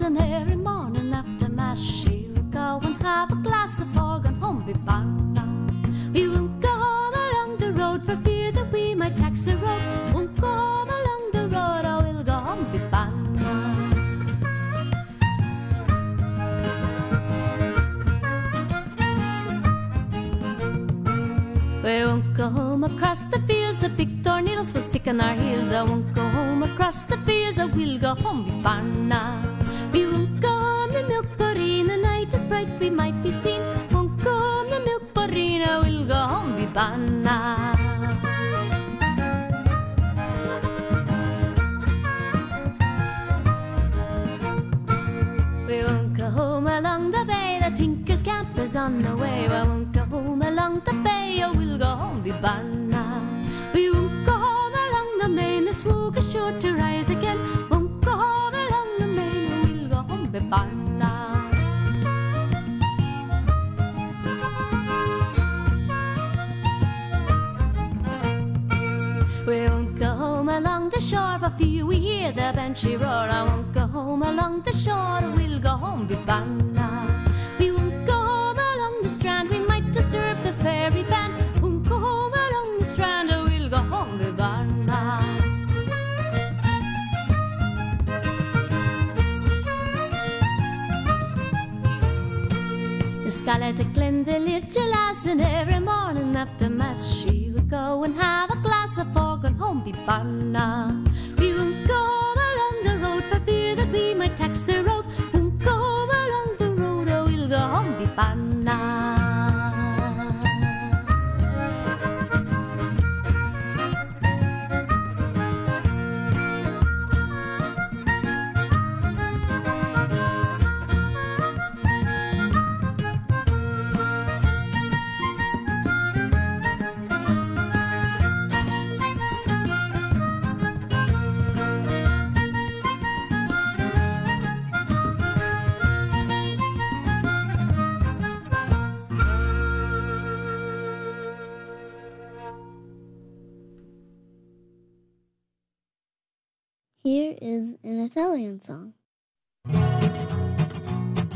and every morning after mass she would go and have a glass of fog and home be banna. We won't go home along the road for fear that we might tax the road. Won't go home along the road, I will go home be banna. We won't go home across the fields, the big tornadoes will stick on our heels. I won't go home across the fields, I will go home be banna. We won't go home the milk bureen, the night is bright, we might be seen. Won't go home the milk bureen, I will go home be banna. We won't go home along the bay, the tinker's camp is on the way. I won't go home along the bay, I will go home be banna. We won't go home along the main, the smoke is sure to rise again. Won't go home along the main, I will go home be banna. We won't go home along the shore for fear we hear the banshee roar. I won't go home along the shore, we'll go home be banna. We won't go home along the strand, we might disturb the fairy band. Won't go home along the strand, we'll go home be banna. In Scarlet Glenda lived a lass, and every morning after mass she would go and have a glass of fog and home be banna. We won't go home along the road for fear that we might tax the road. Won't go home along the road, or we'll go home be banna. Here is an Italian song.